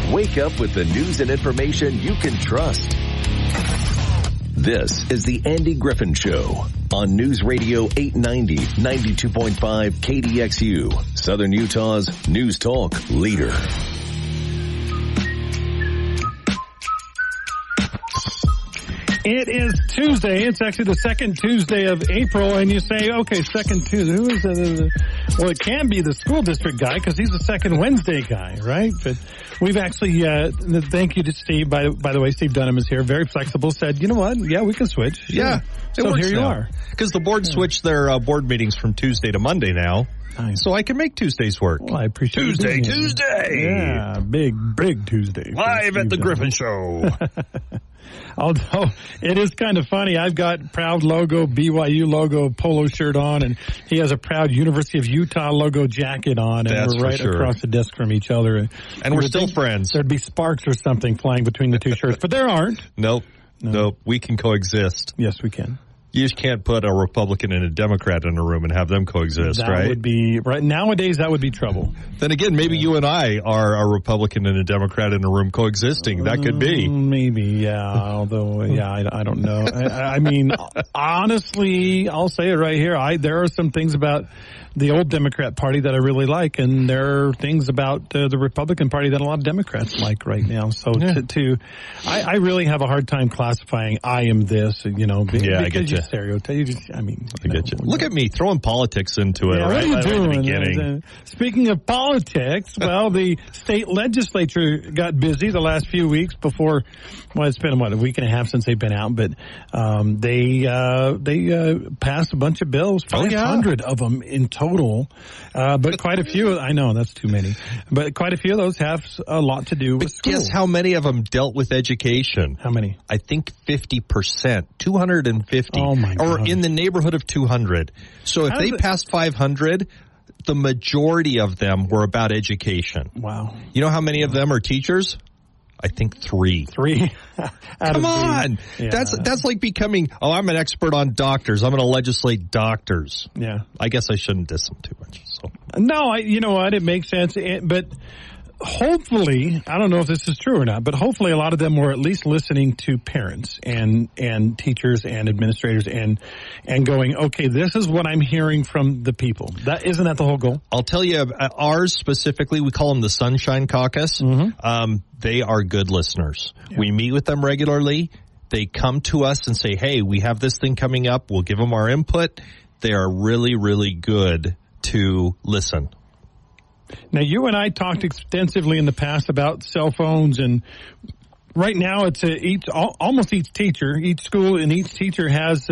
Wake up with the news and information you can trust. This is the Andy Griffin Show on News Radio 890, 92.5 KDXU, Southern Utah's News Talk leader. It is Tuesday. It's actually the second Tuesday of April, and you say, okay, second Tuesday. Who is it? Well, it can be the school district guy because he's the second Wednesday guy, right? But we've actually, thank you to Steve. By the way, Steve Dunham is here, very flexible, said, you know what? Yeah, we can switch. Yeah. So here you are. Because the board switched their board meetings from Tuesday to Monday now. Nice. So I can make Tuesdays work. Well, I appreciate Tuesday. Yeah, big Tuesday. Live at the Griffin Show. Although it is kind of funny, I've got Proud logo, BYU logo polo shirt on, and he has a Proud University of Utah logo jacket on, and That's we're right across the desk from each other. And we're still friends. There'd be sparks or something flying between the two shirts, but there aren't. Nope. We can coexist. Yes, we can. You just can't put a Republican and a Democrat in a room and have them coexist, right? That would be, right nowadays, that would be trouble. Then again, maybe you and I are a Republican and a Democrat in a room coexisting. That could be. Maybe, yeah. Although, I don't know. I mean, honestly, I'll say it right here. There are some things about the old Democrat Party that I really like, and there are things about the Republican Party that a lot of Democrats like right now. So I really have a hard time classifying I am this, I get you. Stereotype. I get you. Look at me throwing politics into it. Yeah, right? What are you doing? At the beginning. Speaking of politics, well, the state legislature got busy the last few weeks before. Well, it's been a week and a half since they've been out, but they passed a bunch of bills, 500 of them in total. But quite a few. I know that's too many, but quite a few of those have a lot to do with school. Guess how many of them dealt with education? How many? I think 50%, 250. Oh my God. Or in the neighborhood of 200. So if they passed 500, the majority of them were about education. Wow. You know how many of them are teachers? I think 3. 3? Come on. Yeah. That's like becoming, I'm an expert on doctors. I'm going to legislate doctors. Yeah. I guess I shouldn't diss them too much. So. No, you know what? It makes sense. But hopefully, I don't know if this is true or not, but hopefully a lot of them were at least listening to parents and teachers and administrators and going, okay, this is what I'm hearing from the people. Isn't that the whole goal? I'll tell you, ours specifically, we call them the Sunshine Caucus. Mm-hmm. They are good listeners. Yeah. We meet with them regularly. They come to us and say, hey, we have this thing coming up. We'll give them our input. They are really, really good to listen. Now, you and I talked extensively in the past about cell phones, and right now it's almost each teacher, each school and each teacher has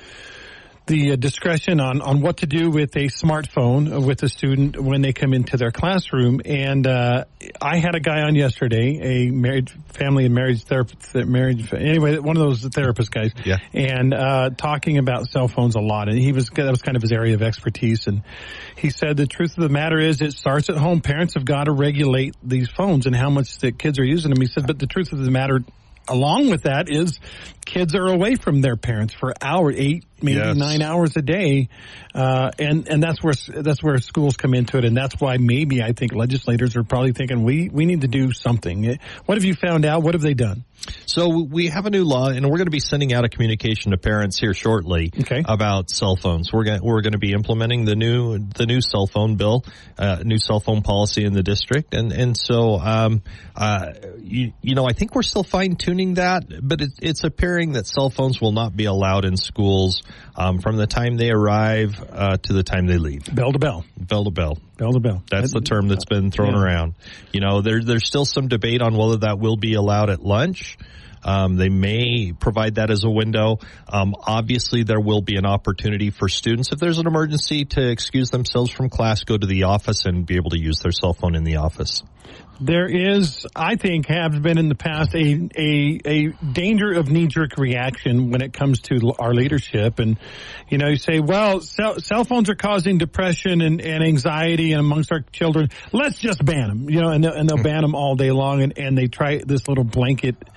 the discretion on what to do with a smartphone with a student when they come into their classroom. And I had a guy on yesterday, a family and marriage therapist, one of those therapist guys, yeah. And talking about cell phones a lot. And that was kind of his area of expertise. And he said the truth of the matter is it starts at home. Parents have got to regulate these phones and how much the kids are using them. He said, but the truth of the matter, along with that, is kids are away from their parents for hours, 8, maybe 9 hours a day, and that's where schools come into it, and that's why maybe I think legislators are probably thinking we need to do something. What have you found out? What have they done? So we have a new law, and we're going to be sending out a communication to parents here shortly about cell phones. We're going to be implementing the new cell phone bill, new cell phone policy in the district, and so I think we're still fine tuning that, but it's appearing that cell phones will not be allowed in schools from the time they arrive to the time they leave. Bell to bell. Bell to bell. Bell to bell. That's the term that's been thrown around. You know, there's still some debate on whether that will be allowed at lunch. They may provide that as a window. Obviously, there will be an opportunity for students, if there's an emergency, to excuse themselves from class, go to the office, and be able to use their cell phone in the office. There is, I think, has been in the past a danger of knee-jerk reaction when it comes to our leadership. And, you say, well, cell phones are causing depression and anxiety amongst our children. Let's just ban them, and they'll ban them all day long. And they try this little blanket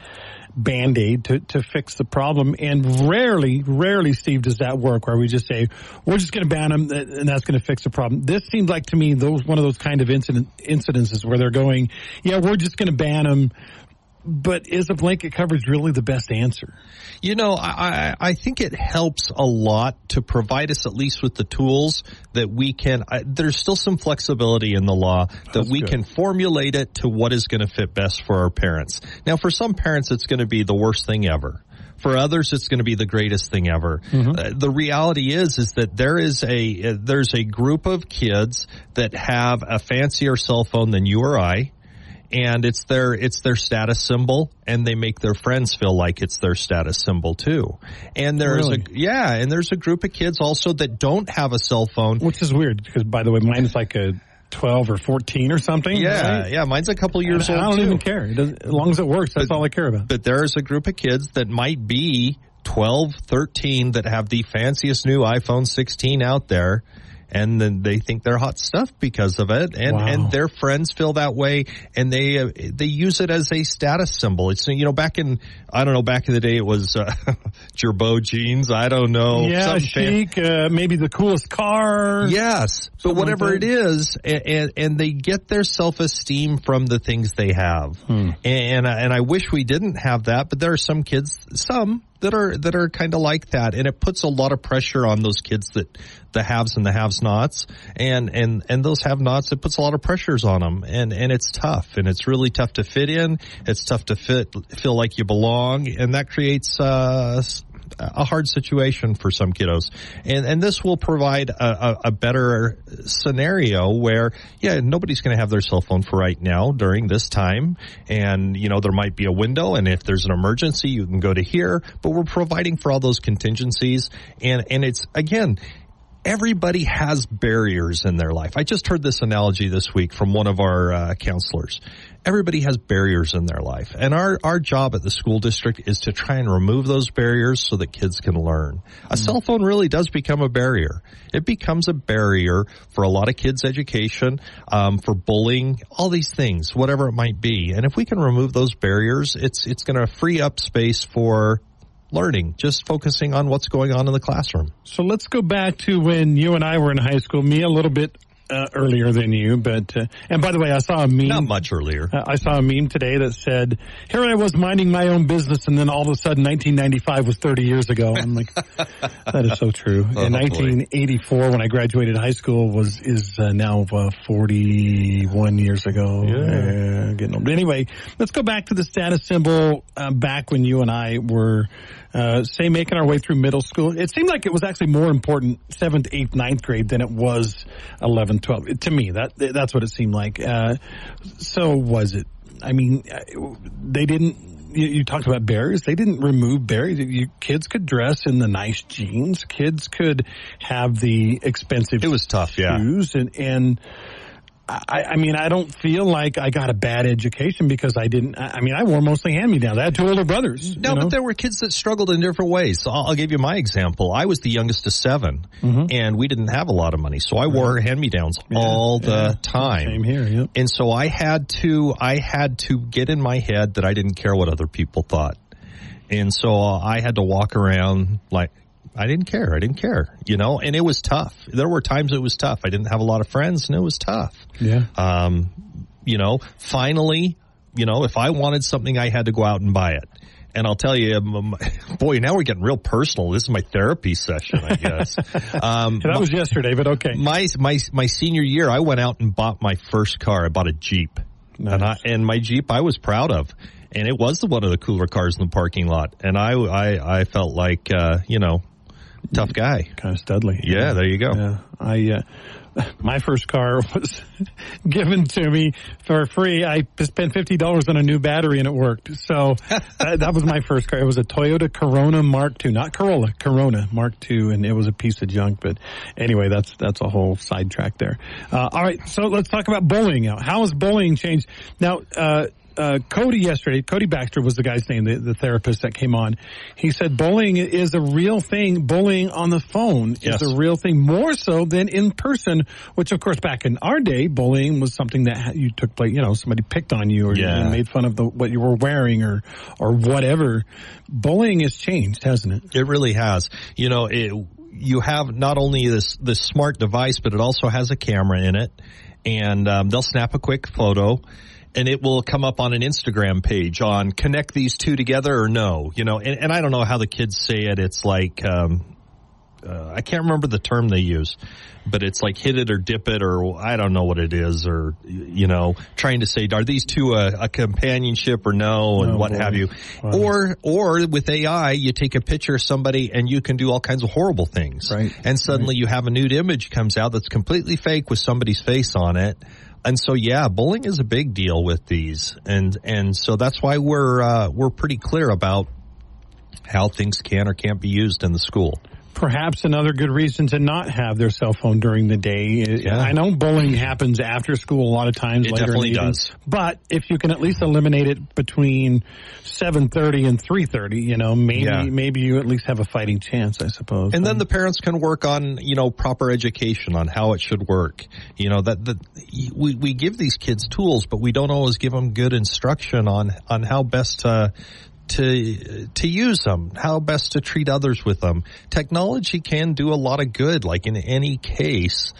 Band-Aid to fix the problem. And rarely, Steve, does that work where we just say, we're just going to ban them and that's going to fix the problem. This seems like to me one of those kind of incidences where they're going, yeah, we're just going to ban them. But is a blanket coverage really the best answer? You know, I think it helps a lot to provide us at least with the tools that we can, there's still some flexibility in the law that we can formulate it to what is going to fit best for our parents. Now, for some parents, it's going to be the worst thing ever. For others, it's going to be the greatest thing ever. Mm-hmm. The reality is that there's a group of kids that have a fancier cell phone than you or I. And it's their status symbol, and they make their friends feel like it's their status symbol too. And there's a group of kids also that don't have a cell phone. Which is weird because, by the way, mine is like a 12 or 14 or something. Yeah, right? Yeah, mine's a couple years old I don't even care. As long as it works, that's all I care about. But there's a group of kids that might be 12, 13 that have the fanciest new iPhone 16 out there. And then they think they're hot stuff because of it, and their friends feel that way, and they use it as a status symbol. It's, you know, back in the day it was Girbaud jeans. I don't know. Yeah, chic, maybe the coolest car. Yes, but whatever it is, and they get their self-esteem from the things they have. And I wish we didn't have that, but there are some kids, that are kind of like that, and it puts a lot of pressure on those kids, that the haves and the have-nots, and those have-nots, it puts a lot of pressures on them, and it's tough, and it's really tough to fit in. It's tough to feel like you belong, and that creates a hard situation for some kiddos. And this will provide a better scenario where, nobody's going to have their cell phone for right now during this time. And, you know, there might be a window, and if there's an emergency, you can go to here. But we're providing for all those contingencies. And it's, again, everybody has barriers in their life. I just heard this analogy this week from one of our counselors. Everybody has barriers in their life. And our job at the school district is to try and remove those barriers so that kids can learn. A cell phone really does become a barrier. It becomes a barrier for a lot of kids' education, for bullying, all these things, whatever it might be. And if we can remove those barriers, it's going to free up space for learning, just focusing on what's going on in the classroom. So let's go back to when you and I were in high school. Me a little bit earlier than you, but and by the way, I saw a meme. Not much earlier. I saw a meme today that said, "Here I was minding my own business, and then all of a sudden, 1995 was 30 years ago." I'm like, that is so true. In 1984, when I graduated high school, is now 41 years ago. Yeah, getting old. But anyway, let's go back to the status symbol back when you and I were. Making our way through middle school. It seemed like it was actually more important 7th, 8th, 9th grade than it was 11th, 12th. To me, that's what it seemed like. So was it? I mean, they didn't, you talked about barriers. They didn't remove barriers. Kids could dress in the nice jeans. Kids could have the expensive It was tough, shoes. And I mean, I don't feel like I got a bad education because I wore mostly hand-me-downs. I had two older brothers. No, but there were kids that struggled in different ways. So I'll give you my example. I was the youngest of 7, and we didn't have a lot of money, so I wore hand-me-downs all the time. Same here, yep. And so I had to get in my head that I didn't care what other people thought. And so I had to walk around like, I didn't care, you know, and it was tough. There were times it was tough. I didn't have a lot of friends, and it was tough. Yeah. You know, finally, you know, if I wanted something, I had to go out and buy it. And I'll tell you, boy, now we're getting real personal. This is my therapy session, I guess. That was yesterday, but okay. My senior year, I went out and bought my first car. I bought a Jeep. Nice. And my Jeep I was proud of. And it was one of the cooler cars in the parking lot. And I felt like, you know, tough guy. Kind of studly. Yeah, there you go. Yeah. My first car was given to me for free. I spent $50 on a new battery and it worked. So that was my first car. It was a Toyota Corona Mark II, not Corolla, Corona Mark II, and it was a piece of junk. But anyway, that's a whole sidetrack there. All right, so let's talk about bullying now. How has bullying changed? Now, Cody yesterday. Cody Baxter was the guy's name, the therapist that came on. He said bullying is a real thing. Bullying on the phone is a real thing, more so than in person, which, of course, back in our day, bullying was something that you took place, somebody picked on you or you made fun of what you were wearing or whatever. Bullying has changed, hasn't it? It really has. You have not only this smart device, but it also has a camera in it, and they'll snap a quick photo, and it will come up on an Instagram page on connect these two together or no, and I don't know how the kids say it. It's like, I can't remember the term they use, but it's like hit it or dip it, or I don't know what it is, or, trying to say, are these two a companionship or no, and what have you. Wow. Or with AI, you take a picture of somebody and you can do all kinds of horrible things. Right. And suddenly you have a nude image comes out that's completely fake with somebody's face on it. And so, bullying is a big deal with these. And so that's why we're pretty clear about how things can or can't be used in the school. Perhaps another good reason to not have their cell phone during the day. Yeah. I know bullying happens after school a lot of times. It later definitely in the evening, does. But if you can at least eliminate it between 7:30 and 3:30, maybe you at least have a fighting chance, I suppose. And then the parents can work on, proper education on how it should work. We give these kids tools, but we don't always give them good instruction on how best to use them, how best to treat others with them. Technology can do a lot of good, like in any case.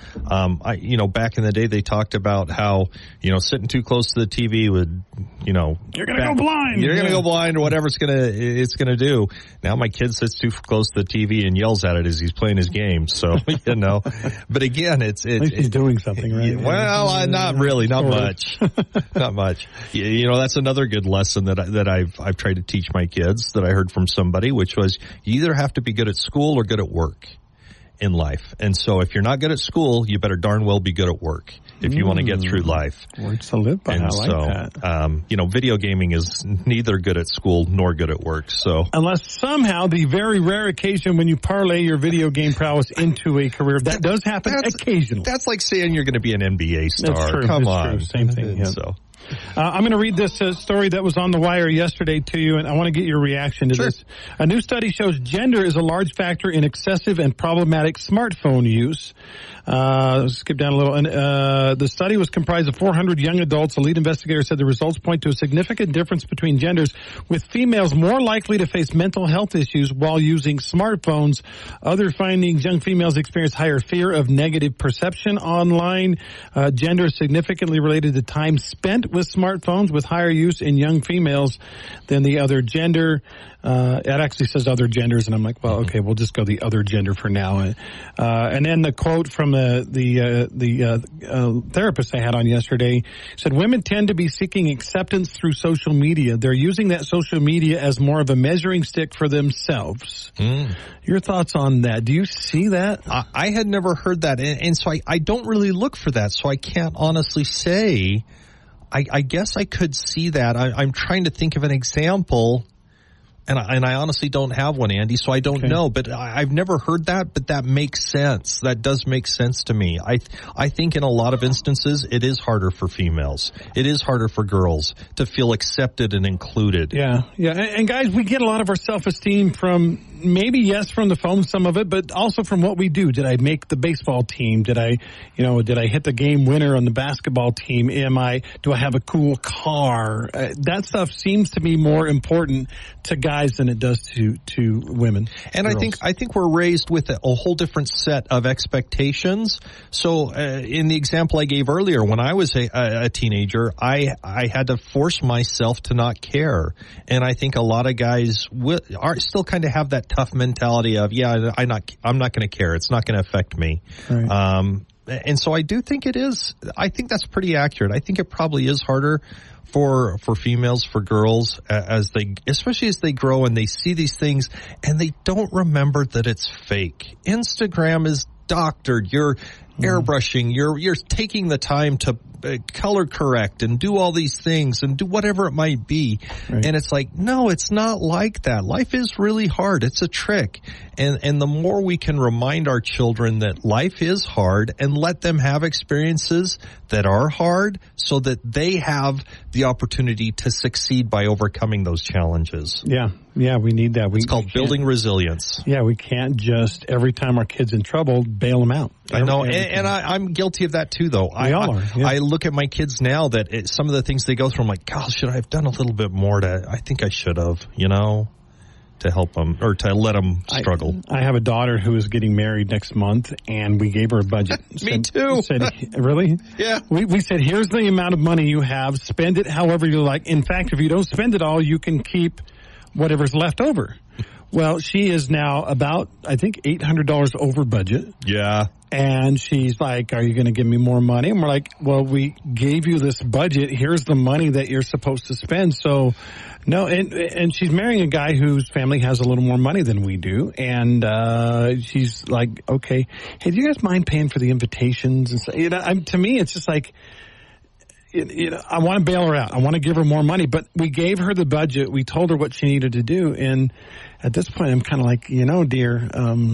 Back in the day they talked about how, sitting too close to the TV would, you're going to go blind. You're going to go blind or whatever it's going to do. Now my kid sits too close to the TV and yells at it as he's playing his game. So, but again, at least he's doing something, right? Well, not really, not much. Not much. That's another good lesson that I've tried to teach my kids that I heard from somebody, which was you either have to be good at school or good at work in life. And so if you're not good at school, you better darn well be good at work if you want to get through life. Words to live by. And I like that. Video gaming is neither good at school nor good at work. So unless somehow the very rare occasion when you parlay your video game prowess into a career, that does happen occasionally. That's like saying you're going to be an NBA star. That's true. Come That's on. True. Same thing. Yeah. So. I'm going to read this story that was on the wire yesterday to you, and I want to get your reaction to this. A new study shows gender is a large factor in excessive and problematic smartphone use. Skip down a little. And the study was comprised of 400 young adults. The lead investigator said the results point to a significant difference between genders, with females more likely to face mental health issues while using smartphones. Other findings: young females experience higher fear of negative perception online. Gender is significantly related to time spent with smartphones, with higher use in young females than the other gender. It actually says other genders, and I'm like, well, okay, we'll just go the other gender for now. And then the quote from the therapist I had on yesterday said, women tend to be seeking acceptance through social media. They're using that social media as more of a measuring stick for themselves. Your thoughts on that? Do you see that? I had never heard that, and so I don't really look for that, so I can't honestly say. I guess I could see that. I'm trying to think of an example, and I honestly don't have one, Andy, so I don't know. But I've never heard that, but that makes sense. That does make sense to me. I think in a lot of instances, it is harder for females. It is harder for girls to feel accepted and included. Yeah. And guys, we get a lot of our self-esteem from from the phone, some of it, but also from what we do. Did I make the baseball team? Did I hit the game winner on the basketball team? Do I have a cool car? That stuff seems to be more important to guys than it does to women. And girls. I think we're raised with a whole different set of expectations. So, in the example I gave earlier, when I was a teenager, I had to force myself to not care. And I think a lot of guys still kind of have that tough mentality of, I'm not going to care. It's not going to affect me. Right. And so I do think it is. I think that's pretty accurate. I think it probably is harder for females, for girls, especially as they grow and they see these things and they don't remember that it's fake. Instagram is doctored. airbrushing, you're taking the time to color correct and do all these things and do whatever it might be. Right. And it's like, no, it's not like that. Life is really hard. It's a trick. And the more we can remind our children that life is hard and let them have experiences that are hard so that they have the opportunity to succeed by overcoming those challenges. Yeah. Yeah, we need that. It's called building resilience. Yeah, we can't just, every time our kid's in trouble, bail them out. I know, and I'm guilty of that too, though. We all are. Yeah. I look at my kids now that some of the things they go through, I'm like, gosh, should I have done a little bit more I think I should have, to help them or to let them struggle. I have a daughter who is getting married next month, and we gave her a budget. Me too. Really? Yeah. We said, here's the amount of money you have. Spend it however you like. In fact, if you don't spend it all, you can keep whatever's left over. Well, she is now about, I think, $800 over budget. Yeah. And she's like, are you going to give me more money? And we're like, well, we gave you this budget. Here's the money that you're supposed to spend. So, no, and she's marrying a guy whose family has a little more money than we do. And she's like, okay, hey, do you guys mind paying for the invitations? And so, to me, it's just like, I want to bail her out. I want to give her more money, but we gave her the budget. We told her what she needed to do. And at this point, I'm kind of like, dear,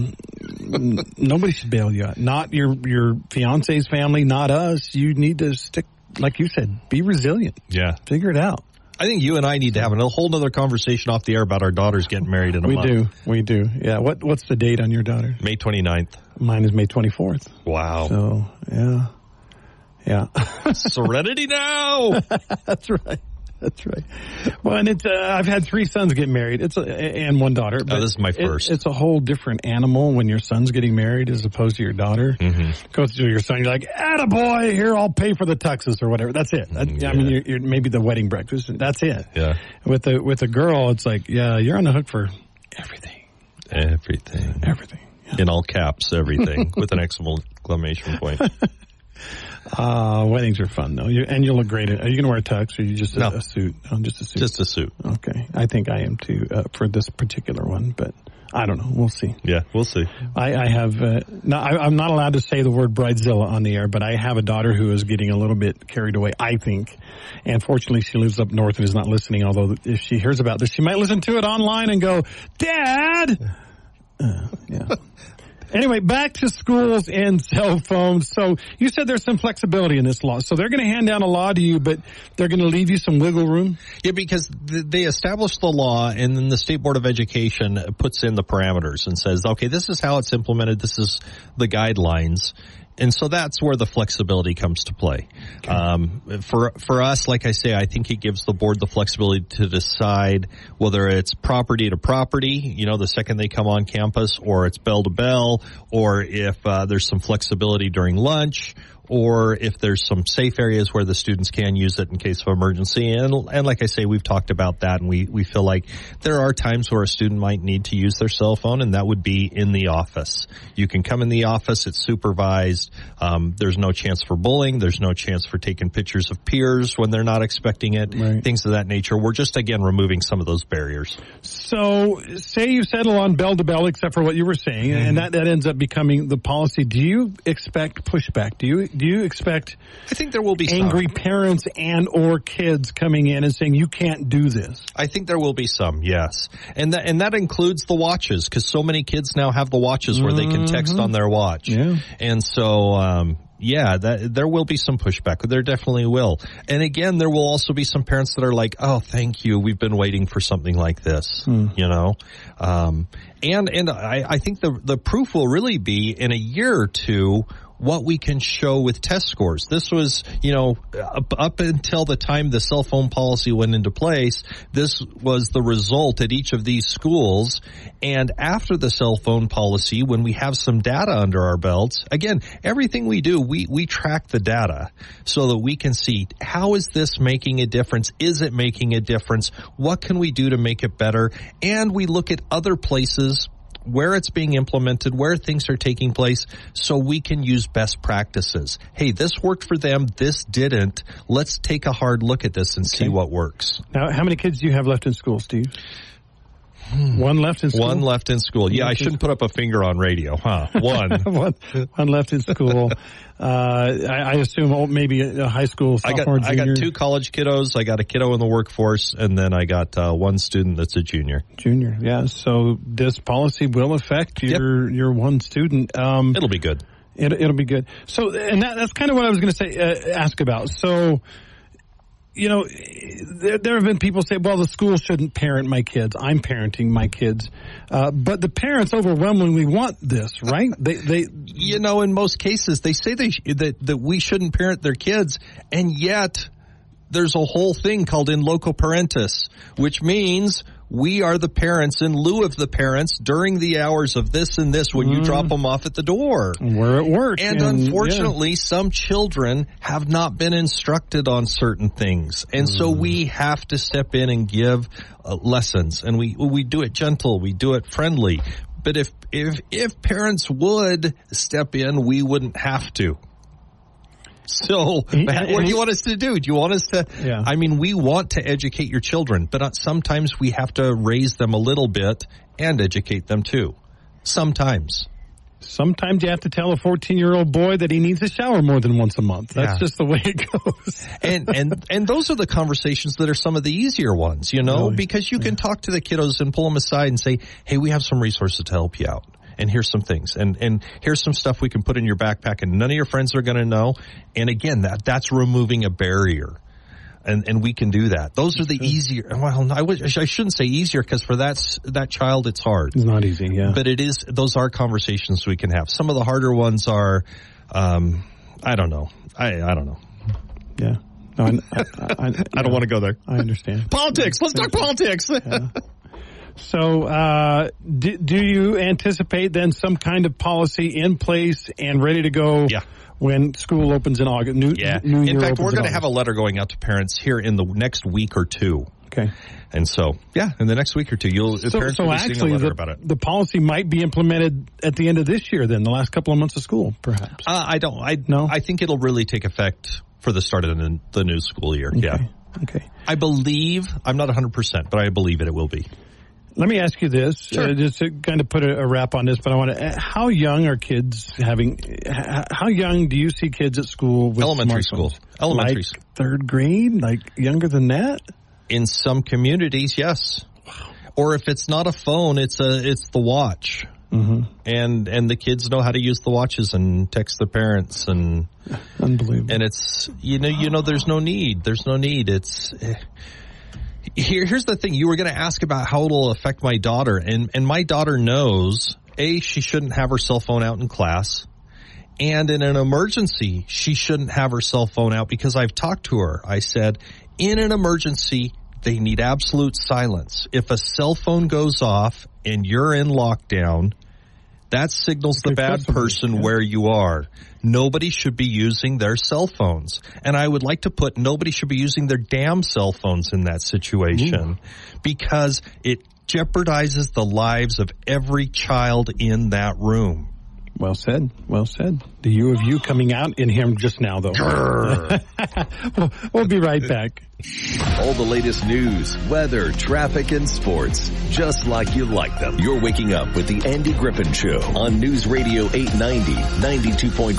nobody should bail you out. Not your fiance's family, not us. You need to stick, like you said, be resilient. Yeah. Figure it out. I think you and I need to have a whole other conversation off the air about our daughters getting married in a month. We do. Yeah. What's the date on your daughter? May 29th. Mine is May 24th. Wow. So, yeah. Yeah. Serenity now. That's right. Well, and I've had 3 sons get married. And 1 daughter. But this is my first. It's a whole different animal when your son's getting married as opposed to your daughter. Mm-hmm. Go through your son, you're like, attaboy, here, I'll pay for the tuxes or whatever. That's it. I mean, you're maybe the wedding breakfast. That's it. Yeah. With a girl, it's like, yeah, you're on the hook for everything. Everything. Yeah. In all caps, everything, with an exclamation point. Weddings are fun, though. And you look great. Are you going to wear a tux or are you just a suit? Oh, just a suit. Just a suit. Okay. I think I am, too, for this particular one, but I don't know. We'll see. Yeah, we'll see. I have, I'm not allowed to say the word bridezilla on the air, but I have a daughter who is getting a little bit carried away, I think. And fortunately, she lives up north and is not listening, although if she hears about this, she might listen to it online and go, Dad! Yeah. Anyway, back to schools and cell phones. So you said there's some flexibility in this law. So they're going to hand down a law to you, but they're going to leave you some wiggle room? Yeah, because they established the law, and then the State Board of Education puts in the parameters and says, okay, this is how it's implemented. This is the guidelines. And so that's where the flexibility comes to play. Okay. For us, like I say, I think it gives the board the flexibility to decide whether it's property to property, the second they come on campus, or it's bell to bell, or if there's some flexibility during lunch, or if there's some safe areas where the students can use it in case of emergency. And like I say, we've talked about that, and we feel like there are times where a student might need to use their cell phone, and that would be in the office. You can come in the office, it's supervised. There's no chance for bullying. There's no chance for taking pictures of peers when they're not expecting it, right. Things of that nature. We're just, again, removing some of those barriers. So say you settle on bell to bell, except for what you were saying, and that ends up becoming the policy. Do you expect pushback? Do you expect I think there will be angry parents and or kids coming in and saying you can't do this? I think there will be some, yes. And that includes the watches, because so many kids now have the watches where they can text on their watch. Yeah. And so there will be some pushback. There definitely will. And again, there will also be some parents that are like, oh, thank you. We've been waiting for something like this, And I think the proof will really be in a year or two what we can show with test scores. This was, up until the time the cell phone policy went into place, this was the result at each of these schools. And after the cell phone policy, when we have some data under our belts, again, everything we do, we track the data so that we can see, how is this making a difference? Is it making a difference? What can we do to make it better? And we look at other places where it's being implemented, where things are taking place, so we can use best practices. Hey, this worked for them, this didn't. Let's take a hard look at this and see what works. Now, how many kids do you have left in school, Steve? One left in school? One left in school. Yeah, I shouldn't put up a finger on radio, huh? One. one left in school. I assume maybe a high school, sophomore, junior. I got 2 college kiddos. I got a kiddo in the workforce, and then I got one student that's a junior. Junior, yeah. So this policy will affect your one student. It'll be good. It'll be good. So, and that's kind of what I was going to say, ask about. So, you know, there have been people say, well, the school shouldn't parent my kids. I'm parenting my kids. But the parents overwhelmingly want this, right? They you know, in most cases, they say that we shouldn't parent their kids, and yet there's a whole thing called in loco parentis, which means we are the parents in lieu of the parents during the hours of this and this when you drop them off at the door. We're at work. And unfortunately, some children have not been instructed on certain things. And so we have to step in and give lessons. And we do it gentle. We do it friendly. But if parents would step in, we wouldn't have to. So, what do you want us to do? Do you want us to, I mean, we want to educate your children, but sometimes we have to raise them a little bit and educate them too. Sometimes you have to tell a 14-year-old boy that he needs a shower more than once a month. That's just the way it goes. and those are the conversations that are some of the easier ones, you know, because you can talk to the kiddos and pull them aside and say, hey, we have some resources to help you out. And here's some things. And here's some stuff we can put in your backpack and none of your friends are going to know. And again, that's removing a barrier. And we can do that. Those are the easier. Well, I shouldn't say easier because for that child, it's hard. It's not easy, yeah. But it is, those are conversations we can have. Some of the harder ones are, I don't know. I don't know. Yeah. No, I don't want to go there. I understand. Politics. Let's talk politics. Yeah. So, do you anticipate then some kind of policy in place and ready to go when school opens in August? New year in fact, we're going to have a letter going out to parents here in the next week or two. Okay. And so, in the next week or two, parents will be seeing a letter about it. The policy might be implemented at the end of this year then, the last couple of months of school, perhaps. I think it'll really take effect for the start of the new school year. Okay. Yeah. Okay. I believe, I'm not 100%, but I believe it will be. Let me ask you this, just to kind of put a wrap on this, but I want to, how young are kids how young do you see kids at school with elementary smartphones? School. Elementary school. Third grade? Like younger than that? In some communities, yes. Wow. Or if it's not a phone, it's the watch. Mm-hmm. And the kids know how to use the watches and text their parents and unbelievable. And it's, you know, there's no need. It's, Here's the thing. You were going to ask about how it'll affect my daughter. And my daughter knows, she shouldn't have her cell phone out in class. And in an emergency, she shouldn't have her cell phone out because I've talked to her. I said, in an emergency, they need absolute silence. If a cell phone goes off and you're in lockdown, that signals the bad person where you are. Nobody should be using their cell phones. And I would like to put nobody should be using their damn cell phones in that situation because it jeopardizes the lives of every child in that room. Well said. Well said. The you of you coming out in him just now, though. We'll be right back. All the latest news, weather, traffic, and sports, just like you like them. You're waking up with the Andy Griffin Show on News Radio 890, 92.5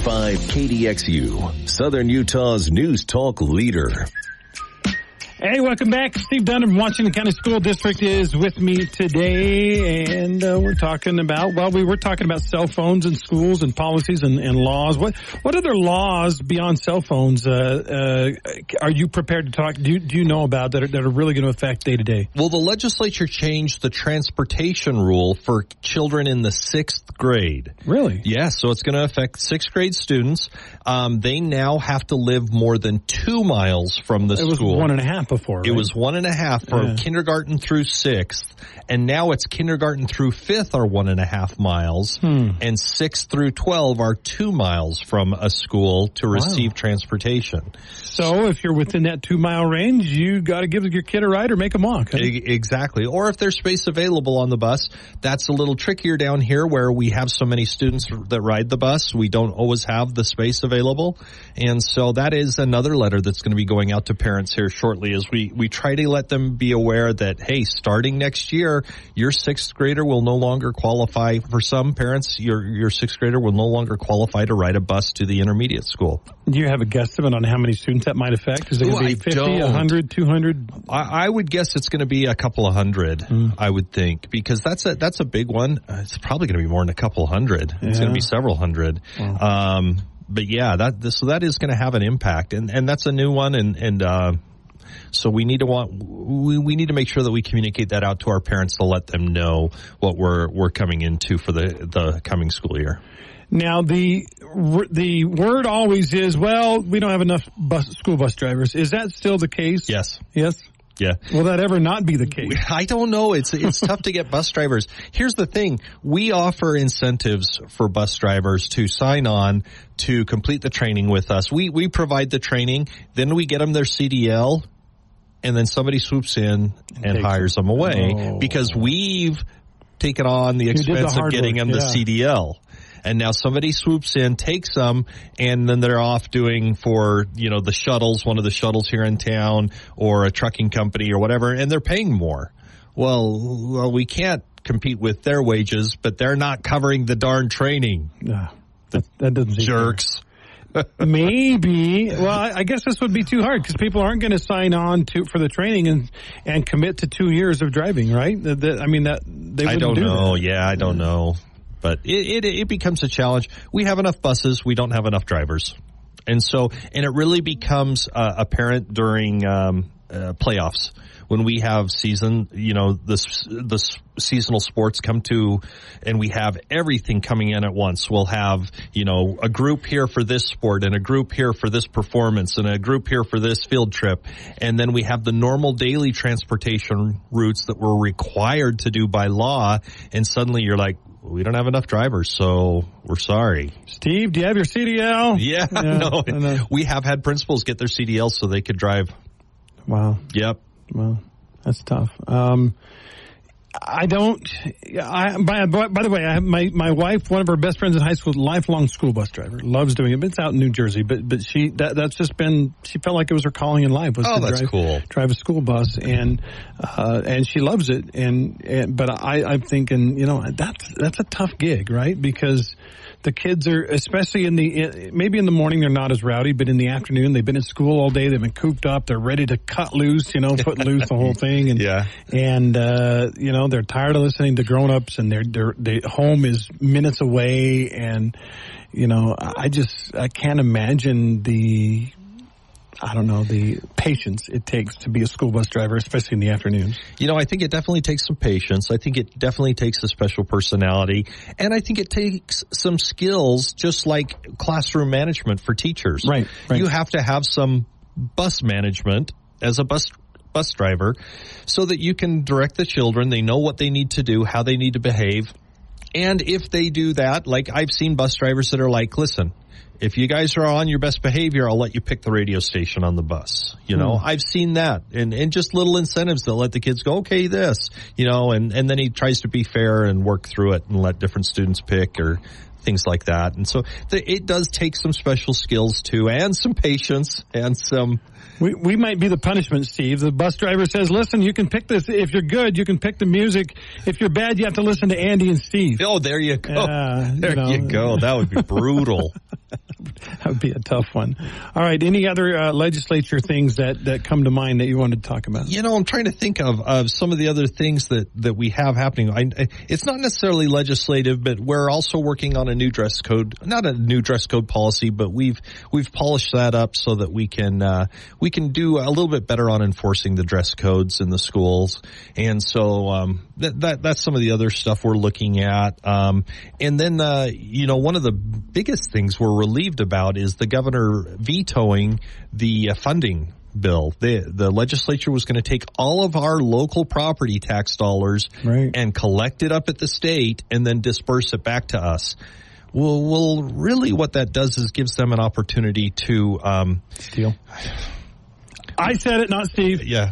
KDXU, Southern Utah's news talk leader. Hey, welcome back. Steve Dunn from Washington County School District is with me today, and we're talking about, we were talking about cell phones in schools and policies and laws. What other laws beyond cell phones are you prepared to talk? Do you know about that are really going to affect day to day? Well, the legislature changed the transportation rule for children in the 6th grade. Really? Yes, so it's going to affect 6th grade students. They now have to live more than 2 miles from the school. It was 1.5 before, right? It was 1.5 from kindergarten through 6th, and now it's kindergarten through 5th are 1.5 miles, and 6th through 12 are 2 miles from a school to receive transportation. So if you're within that 2 mile range, you got to give your kid a ride or make them walk. Huh? Exactly. Or if there's space available on the bus, that's a little trickier down here where we have so many students that ride the bus. We don't always have the space available. And so that is another letter that's going to be going out to parents here shortly is we try to let them be aware that, hey, starting next year, your sixth grader will no longer qualify. For some parents, your sixth grader will no longer qualify to ride a bus to the intermediate school. Do you have a guesstimate on how many students that might affect? Is it going to be 50, 100, 200? I would guess it's going to be a couple of hundred, I would think, because that's a big one. It's probably going to be more than a couple hundred. It's going to be several hundred. Wow. But yeah, that is going to have an impact, and that's a new one, and so we need to make sure that we communicate that out to our parents to let them know what we're coming into for the coming school year. Now the word always is, well, we don't have enough school bus drivers. Is that still the case? Yes. Yes. Yeah. Will that ever not be the case? I don't know. It's tough to get bus drivers. Here's the thing. We offer incentives for bus drivers to sign on to complete the training with us. We provide the training, then we get them their CDL, and then somebody swoops in and hires them away because we've taken on the expense of getting them the CDL. And now somebody swoops in, takes them, and then they're off doing for, the shuttles, one of the shuttles here in town, or a trucking company or whatever, and they're paying more. Well, we can't compete with their wages, but they're not covering the darn training. That doesn't seem jerks. Maybe. Well, I guess this would be too hard because people aren't going to sign on for the training and commit to 2 years of driving, right? They wouldn't I don't know. That. Yeah, I don't know. But it becomes a challenge. We have enough buses. We don't have enough drivers. And it really becomes apparent during playoffs when we have the seasonal sports come to, and we have everything coming in at once. We'll have, a group here for this sport and a group here for this performance and a group here for this field trip. And then we have the normal daily transportation routes that we're required to do by law. And suddenly you're like, we don't have enough drivers, so we're sorry. Steve, do you have your CDL? Yeah. No. We have had principals get their CDL so they could drive. Wow. Yep. Well, that's tough. By the way, I have my wife, one of her best friends in high school, lifelong school bus driver, loves doing it. But it's out in New Jersey. But she felt like it was her calling in life. Drive a school bus, and she loves it. But I'm thinking, that's a tough gig, right? Because the kids are, especially maybe in the morning they're not as rowdy, but in the afternoon they've been at school all day, they've been cooped up, they're ready to cut loose, put loose the whole thing, and they're tired of listening to grown-ups, and their home is minutes away, and I can't imagine the patience it takes to be a school bus driver, especially in the afternoons. I think it definitely takes some patience. I think it definitely takes a special personality. And I think it takes some skills, just like classroom management for teachers. Right. You have to have some bus management as a bus driver so that you can direct the children. They know what they need to do, how they need to behave. And if they do that, like I've seen bus drivers that are like, listen, if you guys are on your best behavior, I'll let you pick the radio station on the bus. I've seen that, and just little incentives that let the kids go, okay, this, and then he tries to be fair and work through it and let different students pick or things like that. And so it does take some special skills too, and some patience and some. We might be the punishment, Steve. The bus driver says, listen, you can pick this. If you're good, you can pick the music. If you're bad, you have to listen to Andy and Steve. Oh, there you go. You go. That would be brutal. That would be a tough one. All right. Any other legislature things that come to mind that you wanted to talk about? I'm trying to think of some of the other things that we have happening. It's not necessarily legislative, but we're also working on a new dress code. Not a new dress code policy, but we've polished that up so that we can do a little bit better on enforcing the dress codes in the schools. And so that's some of the other stuff we're looking at. And then one of the biggest things we're relieved about is the governor vetoing the funding bill. The legislature was going to take all of our local property tax dollars and collect it up at the state and then disperse it back to us. Well, really what that does is gives them an opportunity to steal. I said it, not Steve. Yeah.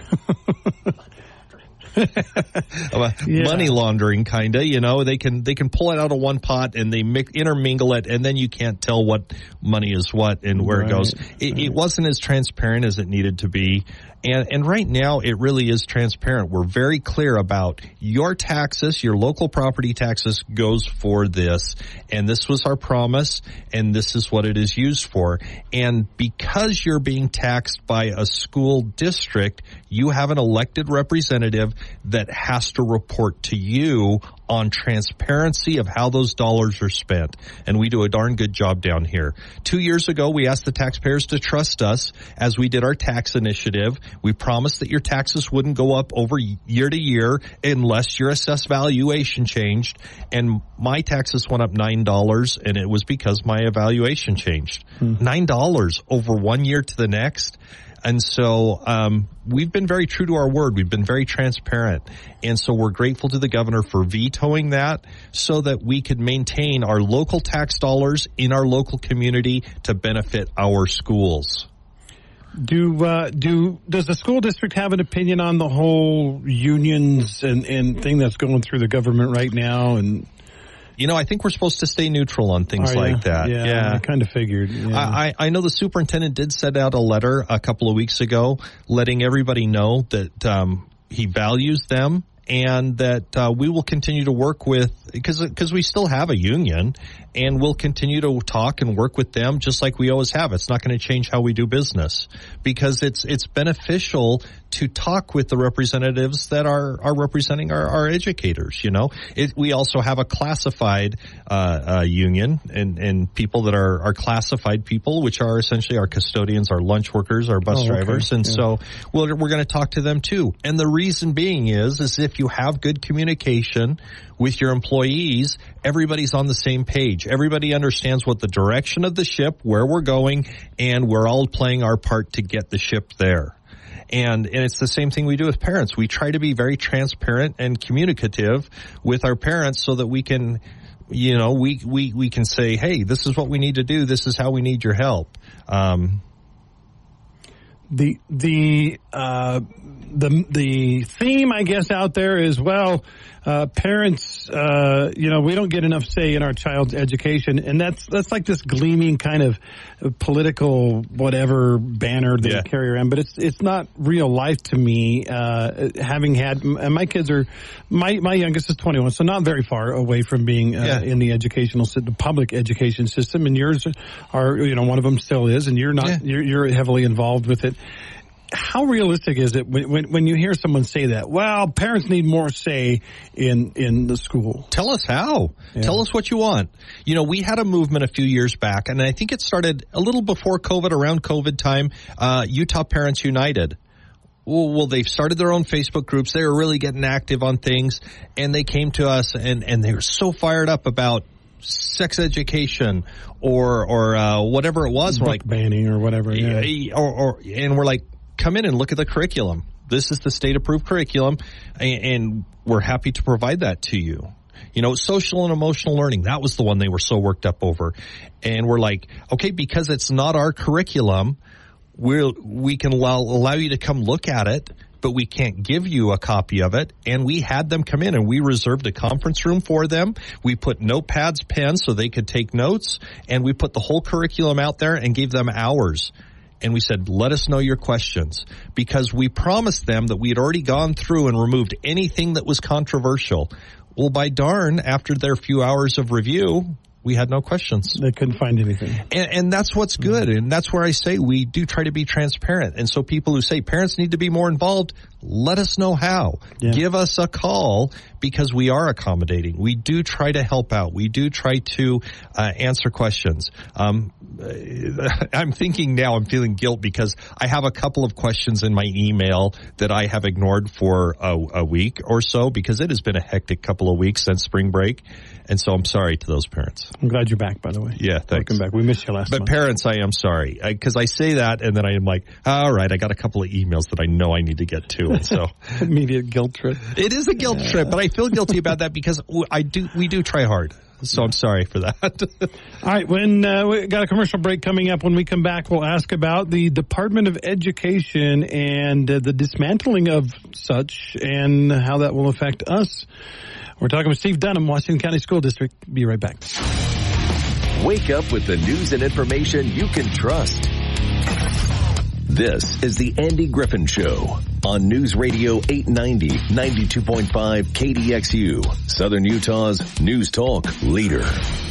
Money laundering, kind of. They can pull it out of one pot and they intermingle it, and then you can't tell what money is what and where it goes. It wasn't as transparent as it needed to be, And right now, it really is transparent. We're very clear about your taxes, your local property taxes goes for this, and this was our promise, and this is what it is used for. And because you're being taxed by a school district, you have an elected representative that has to report to you on transparency of how those dollars are spent. And we do a darn good job down here. 2 years ago, we asked the taxpayers to trust us as we did our tax initiative. We promised that your taxes wouldn't go up over year to year unless your assessed valuation changed. And my taxes went up $9, and it was because my evaluation changed. $9 over 1 year to the next. And so we've been very true to our word. We've been very transparent. And so we're grateful to the governor for vetoing that so that we could maintain our local tax dollars in our local community to benefit our schools. Does the school district have an opinion on the whole unions and thing that's going through the government right now? And I think we're supposed to stay neutral on things like that. Yeah, I kind of figured. Yeah. I know the superintendent did send out a letter a couple of weeks ago letting everybody know that he values them and that we will continue to work with, because we still have a union, and we'll continue to talk and work with them just like we always have. It's not going to change how we do business, because it's beneficial to talk with the representatives that are representing our educators. We also have a classified union and people that are classified people, which are essentially our custodians, our lunch workers, our bus drivers. And so we're going to talk to them too. And the reason being is if you have good communication with your employees, everybody's on the same page. Everybody understands what the direction of the ship, where we're going, and we're all playing our part to get the ship there. And it's the same thing we do with parents. We try to be very transparent and communicative with our parents so that we can, we can say, hey, this is what we need to do. This is how we need your help. The theme, I guess, out there is, parents, we don't get enough say in our child's education, and that's like this gleaming kind of political whatever banner that you carry around, but it's not real life to me. Having had, and my kids are, my youngest is 21, so not very far away from being in the the public education system, and yours are, one of them still is, and you're not, you're heavily involved with it. How realistic is it when you hear someone say that? Well, parents need more say in the school. Tell us how. Yeah. Tell us what you want. We had a movement a few years back, and I think it started a little before COVID, around COVID time, Utah Parents United. Well, they've started their own Facebook groups. They were really getting active on things, and they came to us, and they were so fired up about sex education or whatever it was. Book banning or whatever. And we're like, come in and look at the curriculum. This is the state-approved curriculum, and we're happy to provide that to you. Social and emotional learning, that was the one they were so worked up over. And we're like, okay, because it's not our curriculum, we can allow you to come look at it, but we can't give you a copy of it. And we had them come in, and we reserved a conference room for them. We put notepads, pens, so they could take notes, and we put the whole curriculum out there and gave them hours. And we said, let us know your questions, because we promised them that we had already gone through and removed anything that was controversial. Well, by darn, after their few hours of review, we had no questions. They couldn't find anything. And that's what's good. And that's where I say we do try to be transparent. And so people who say parents need to be more involved, let us know how. Yeah. Give us a call, because we are accommodating. We do try to help out. We do try to answer questions. I'm thinking now, I'm feeling guilt because I have a couple of questions in my email that I have ignored for a week or so, because it has been a hectic couple of weeks since spring break. And so I'm sorry to those parents. I'm glad you're back, by the way. Yeah, thanks. Welcome back. We missed you last month. But parents, I am sorry, because I say that and then I am like, all right, I got a couple of emails that I know I need to get to. And so immediate guilt trip. It is a guilt trip, but I feel guilty about that because we do try hard. So I'm sorry for that. All right, when we got a commercial break coming up. When we come back, we'll ask about the Department of Education and the dismantling of such and how that will affect us. We're talking with Steve Dunham, Washington County School District. Be right back. Wake up with the news and information you can trust. This is the Andy Griffin Show on News Radio 890, 92.5 KDXU, Southern Utah's News Talk leader.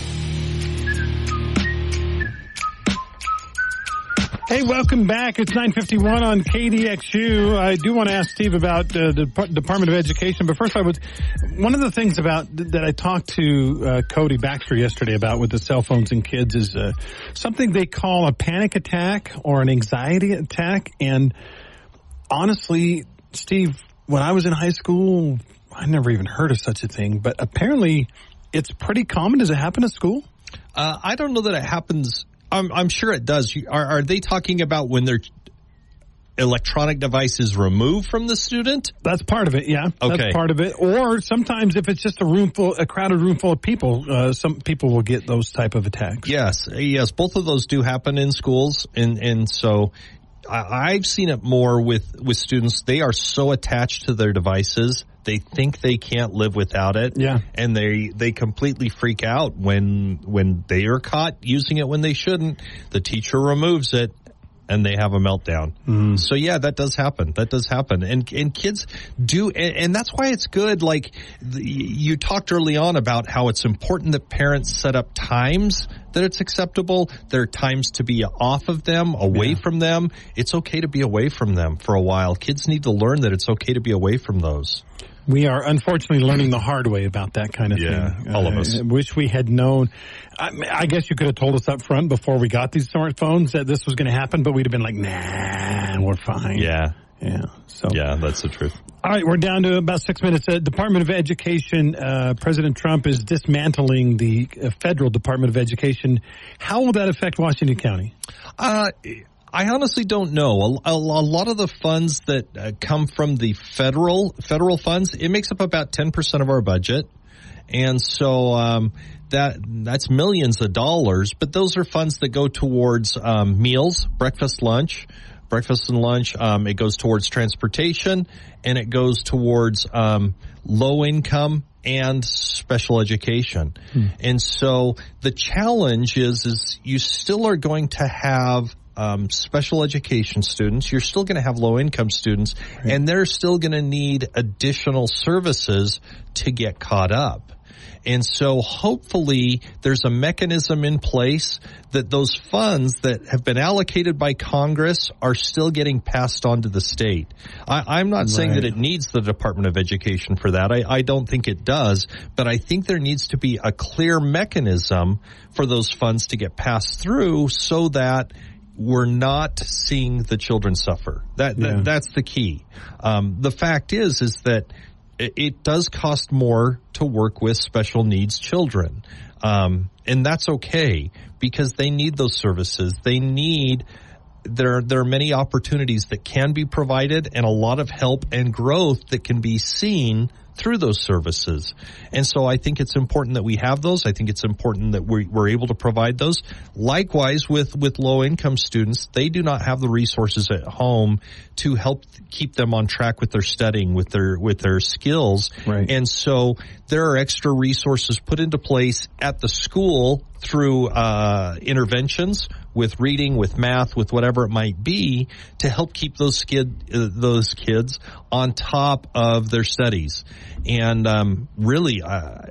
Hey, welcome back. It's 9:51 on KDXU. I do want to ask Steve about the Department of Education, but first one of the things that I talked to Cody Baxter yesterday about with the cell phones and kids is something they call a panic attack or an anxiety attack. And honestly, Steve, when I was in high school, I never even heard of such a thing, but apparently it's pretty common. Does it happen at school? I don't know that it happens. I'm sure it does. Are they talking about when their electronic device is removed from the student? That's part of it, yeah. Okay. That's part of it. Or sometimes if it's just a crowded room full of people, some people will get those type of attacks. Yes. Both of those do happen in schools. And so I've seen it more with students. They are so attached to their devices. They think they can't live without it. Yeah. And they completely freak out when they are caught using it when they shouldn't. The teacher removes it and they have a meltdown. Mm. So yeah, that does happen. And kids do, and that's why it's good. Like you talked early on about how it's important that parents set up times that it's acceptable. There are times to be off of them, away from them. It's okay to be away from them for a while. Kids need to learn that it's okay to be away from those. We are unfortunately learning the hard way about that kind of thing. All of us. I wish we had known. I guess you could have told us up front before we got these smartphones that this was going to happen, but we'd have been like, nah, we're fine. Yeah. So. Yeah, that's the truth. All right, we're down to about 6 minutes. Department of Education, President Trump is dismantling the federal Department of Education. How will that affect Washington County? I honestly don't know. A lot of the funds that come from the federal funds, it makes up about 10% of our budget. And so that's millions of dollars, but those are funds that go towards meals, breakfast and lunch. It goes towards transportation, and it goes towards low income and special education. And so the challenge is you still are going to have special education students. You're still going to have low-income students, and they're still going to need additional services to get caught up. And so hopefully there's a mechanism in place that those funds that have been allocated by Congress are still getting passed on to the state. I'm not saying that it needs the Department of Education for that. I don't think it does, but I think there needs to be a clear mechanism for those funds to get passed through so that we're not seeing the children suffer. That's the key. The fact is that it does cost more to work with special needs children. And that's okay because they need those services. There are many opportunities that can be provided and a lot of help and growth that can be seen through those services. And so I think it's important that we have those. I think it's important that we're able to provide those. Likewise, with low-income students, they do not have the resources at home to help keep them on track with their studying, with their skills. Right. And so there are extra resources put into place at the school through interventions with reading, with math, with whatever it might be to help keep those kids on top of their studies. And really,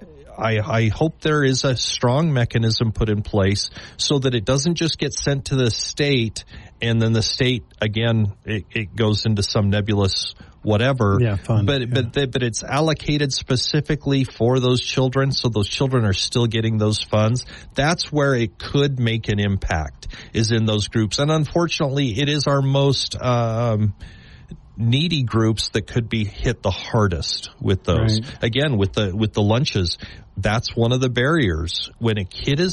I hope there is a strong mechanism put in place so that it doesn't just get sent to the state and then the state, again, it goes into some nebulous whatever. But it's allocated specifically for those children, so those children are still getting those funds. That's where it could make an impact, is in those groups. And unfortunately, it is our most needy groups that could be hit the hardest with those. Right. Again, with the lunches, that's one of the barriers. When a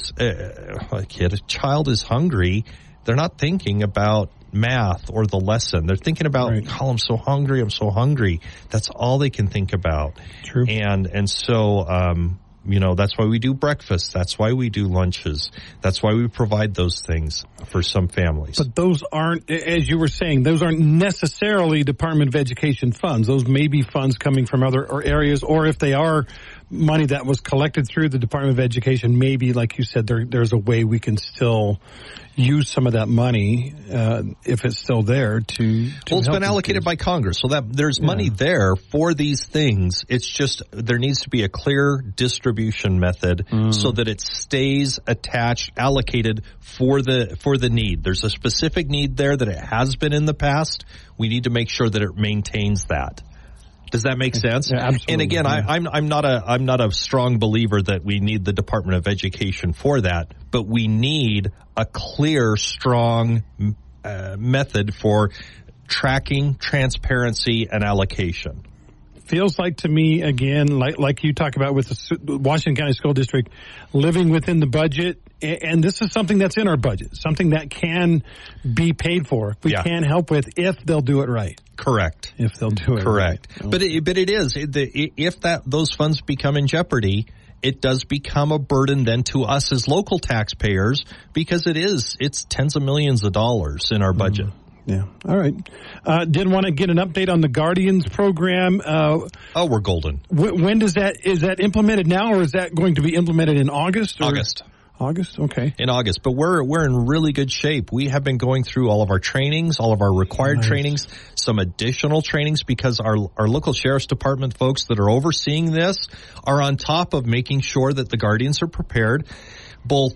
child is hungry, they're not thinking about math or the lesson. They're thinking about, oh, I'm so hungry. That's all they can think about. True. And so, that's why we do breakfast. That's why we do lunches. That's why we provide those things for some families. But those aren't, as you were saying, those aren't necessarily Department of Education funds. Those may be funds coming from other areas, or if they are money that was collected through the Department of Education, maybe, like you said, there's a way we can still use some of that money, if it's still there to well, it's been allocated by Congress, so that there's money there for these things. It's just there needs to be a clear distribution method so that it stays attached, allocated for the need. There's a specific need there that it has been in the past. We need to make sure that it maintains that. Does that make sense? Yeah, absolutely. And again, I'm not a strong believer that we need the Department of Education for that, but we need a clear, strong method for tracking, transparency, and allocation. Feels like to me, again, like you talk about with the Washington County School District, living within the budget, and this is something that's in our budget, something that can be paid for. We can help with if they'll do it right. Correct. If they'll do it correct. Right. But it is if those funds become in jeopardy, it does become a burden then to us as local taxpayers because it's tens of millions of dollars in our budget. Yeah. All right. Did want to get an update on the Guardians program. We're golden. When is that implemented now, or is that going to be implemented in August? August, okay. In August, but we're in really good shape. We have been going through all of our trainings, all of our required trainings, some additional trainings because our local sheriff's department folks that are overseeing this are on top of making sure that the Guardians are prepared, both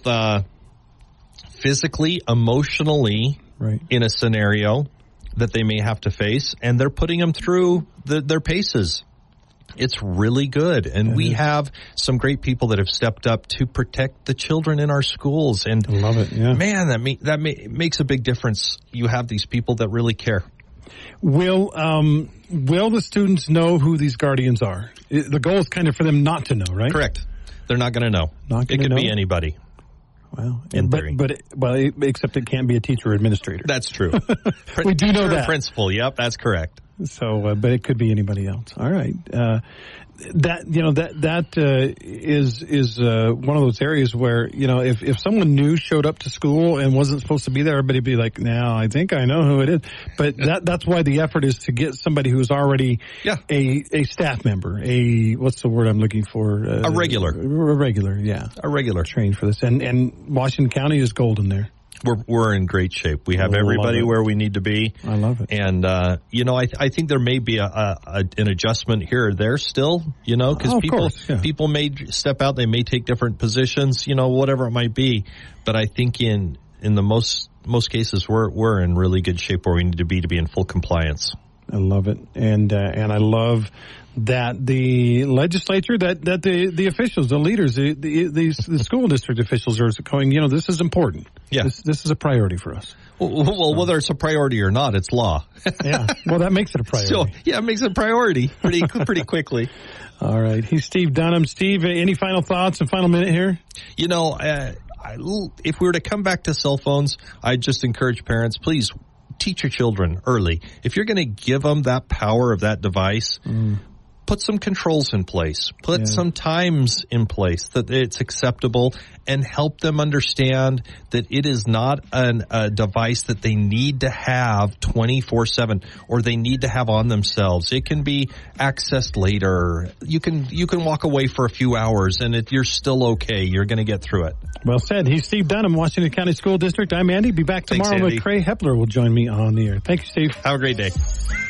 physically, emotionally, in a scenario that they may have to face, and they're putting them through their paces. It's really good, and we have some great people that have stepped up to protect the children in our schools. And I love it. Yeah. Man, that makes a big difference. You have these people that really care. Will the students know who these Guardians are? The goal is kind of for them not to know, right? Correct. They're not going to know. It could be anybody. Well, except it can't be a teacher or administrator. That's true. We do know that. Principal. Yep, that's correct. So, but it could be anybody else. All right. That is one of those areas where, if someone new showed up to school and wasn't supposed to be there, everybody'd be like, "Now I think I know who it is." But that's why the effort is to get somebody who's already a staff member, what's the word I'm looking for? A regular. A regular, yeah. A regular. Trained for this. And Washington County is golden there. We're in great shape. We have everybody where we need to be. I love it. And, I think there may be an adjustment here or there still, because people may step out, they may take different positions, whatever it might be. But I think in the most cases, we're in really good shape where we need to be in full compliance. I love it. And I love that the legislature, that the officials, the leaders, the school district officials are going, this is important. Yeah. This is a priority for us. Well, whether it's a priority or not, it's law. Yeah. Well, that makes it a priority. So, it makes it a priority pretty quickly. All right. He's Steve Dunham. Steve, any final thoughts and final minute here? If we were to come back to cell phones, I'd just encourage parents, please teach your children early. If you're going to give them that power of that device, put some controls in place, put some times in place that it's acceptable, and help them understand that it is not a device that they need to have 24/7 or they need to have on themselves. It can be accessed later. You can walk away for a few hours, and you're still okay. You're going to get through it. Well said. He's Steve Dunham, Washington County School District. I'm Andy. Be back tomorrow. Thanks, Andy. With Cray Hepler will join me on the air. Thank you, Steve. Have a great day.